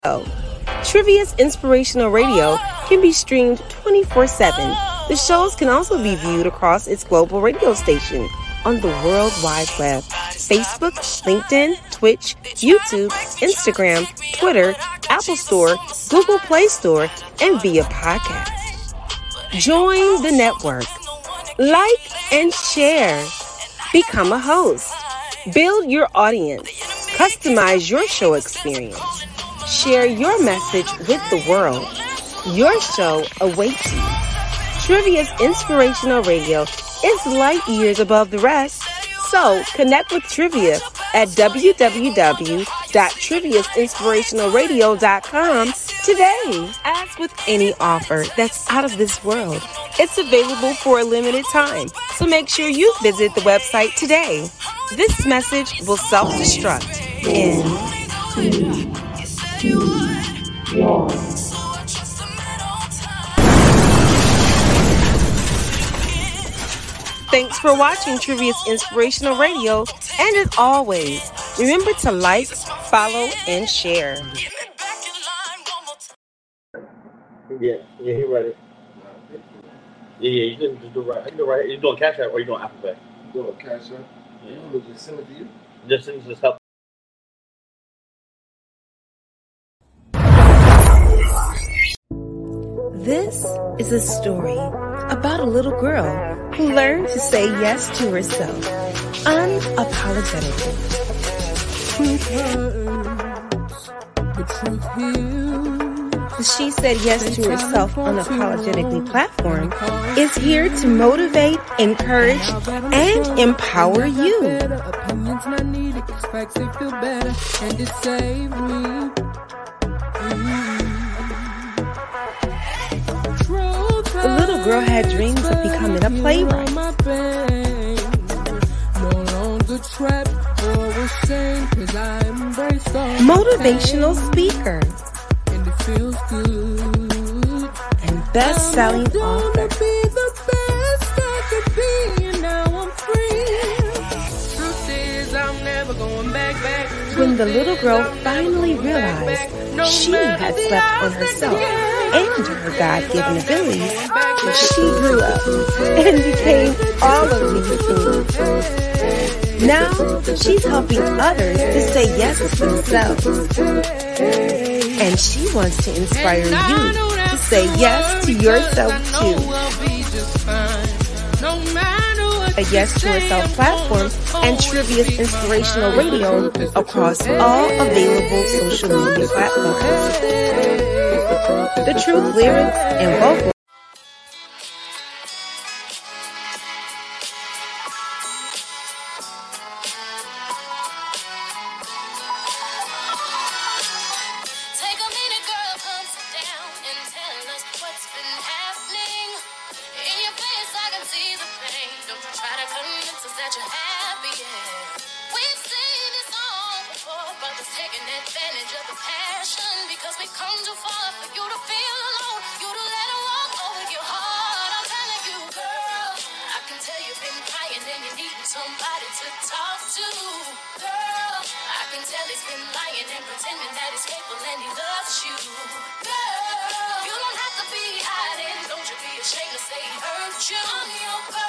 Oh, Trivia's Inspirational Radio can be streamed 24/7. The shows can also be viewed across its global radio station on the World Wide Web: Facebook, LinkedIn, Twitch, YouTube, Instagram, Twitter, Apple Store, Google Play Store, and via podcast. Join the network. Like and share. Become a host. Build your audience. Customize your show experience. Share your message with the world. Your show awaits you. Trivia's Inspirational Radio is light years above the rest. So connect with Trivia at www.triviasinspirationalradio.com today. As with any offer that's out of this world, it's available for a limited time. So make sure you visit the website today. This message will self-destruct in 3, 2, 1. Thanks for watching Trivia's Inspirational Radio, and as always, remember to like, follow, and share. Yeah, he ready. Yeah, you can just do right. You do right. You doing Cash App or you doing Apple Pay? Doing Cash App. Yeah. You just send it to you. Just send this help. This is a story about a little girl who learned to say yes to herself unapologetically. The truth heals. The She Said Yes to Herself Unapologetically platform is here to motivate, encourage, and empower you. The little girl had dreams of becoming a playwright. Motivational speaker. And best-selling author. When the little girl finally realized she had slept on herself and her God-given abilities, she grew up and became all of these things. Now she's helping others to say yes to themselves. And she wants to inspire you to say yes to yourself too. A Yes to Herself platform and Trivia's Inspirational Radio across all available social media platforms. The truth, lyrics, and vocals. Somebody to talk to, girl. I can tell he's been lying and pretending that he's faithful and he loves you, girl. You don't have to be hiding, don't you be ashamed to say he hurt you. I'm your girl.